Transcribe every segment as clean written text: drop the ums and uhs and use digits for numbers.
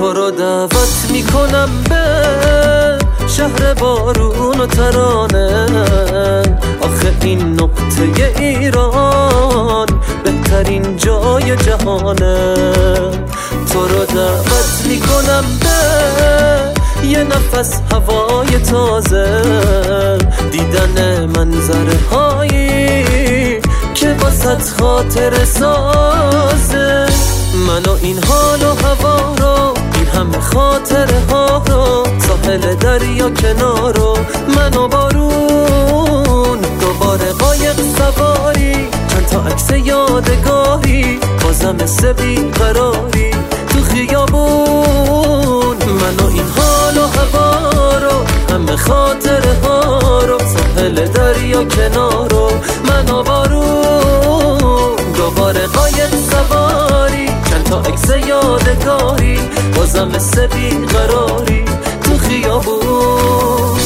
تو رو دعوت میکنم به شهر بارون و ترانه. آخه این نقطه ایران بهترین جای جهانه. تو رو دعوت میکنم به یه نفس هوای تازه، دیدن منظره هایی که واسه خاطر سازه. من و این حال و هوا رو، این همه خاطره ها رو، ساحل دریا کنارو، من و بارون، دوباره قایق سواری، چند تا عکس یادگاری، بازم مثل بیقراری تو خیابون. من و این حال و هوا رو، همه خاطره ها رو، ساحل دریا کنارو، من و بارون، دوباره قایق سواری، چند تا عکس یادگاری، بازم مثل بیقراری تو خیابون.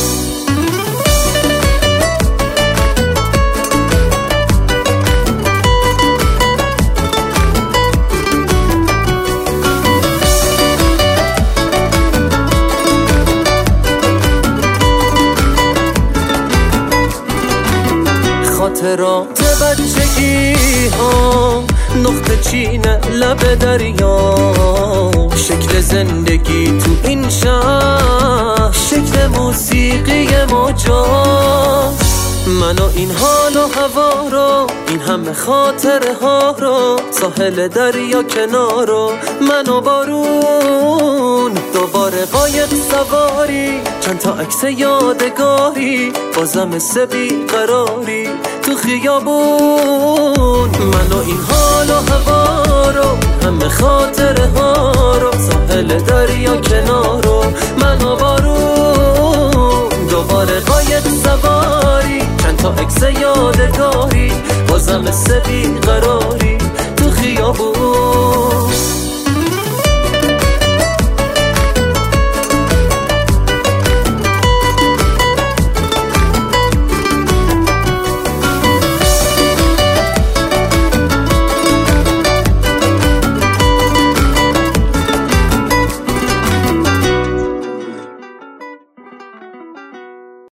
خاطرات بچگی ها، نقطه چین لب دریا، شکل زندگی تو این شهر، شکل موسیقی مجاز. من و این حال و هوا رو، این همه خاطره ها رو، ساحل دریا کنارو، من و بارون، دوباره قایق سواری، چند تا عکس یادگاری، بازم مثل بیقراری تو خیابون. من و این حال و هوا رو، همه خاطره ها رو، ساحل دریا کنارو، من و بارون، دوباره قایق سواری، چند تا عکس یادگاری، بازم مثل بیقراری تو خیابون.